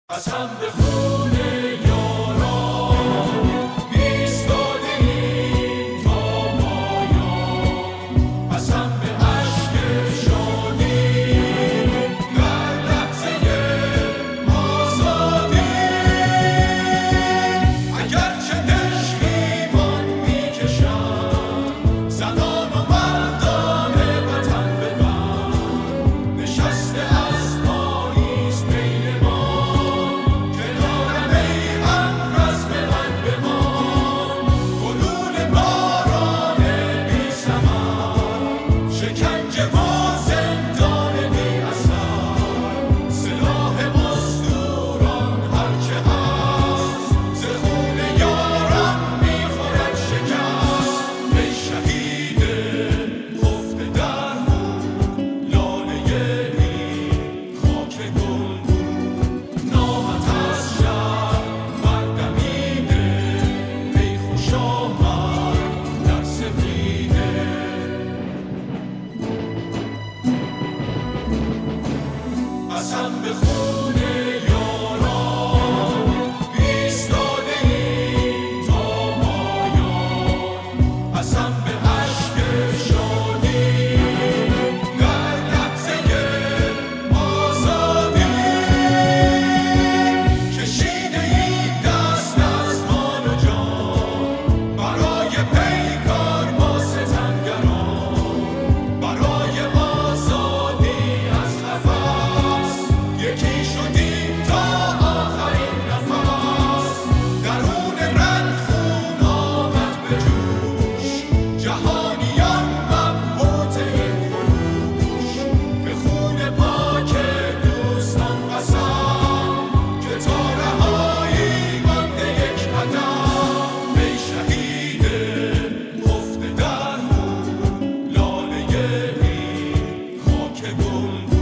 قسم به خون یاران ایستاده ایم تا پایان، قسم به اشک شادی در لحظه آزادی. اگرچه دشمنان میکشند زنان و مردان وطن به بند، نشسته از پاییز بین ما کنارم ای هم رزم من بمان. گلول باران بی ثمر، شکنجه و زندان بی اثر، سلاح مزدوران هرچه هست ز خون یاران میخورد شکست. ای شهید خفته در خون، لاله این خاک گلگون، نامت از شهر بردمیده، ای خوش آمد در سپیده. قسم به خون یاران ایستاده ایم تا پایان، قسم به اشک شادی در لحظه آزادی. کشیده ایم دست از مال و جان برای پیکار با ستمگران، برای آزادی از قفس یکی شدیم تا آخرین نفس. درون رگ خون آمد به جوش، جهانیان مبهوت این خروش. به خون پاک دوستان قسم که تا رهایی مانده یک قدم. ای شهید خفته در خون، لاله این خاک گلگون.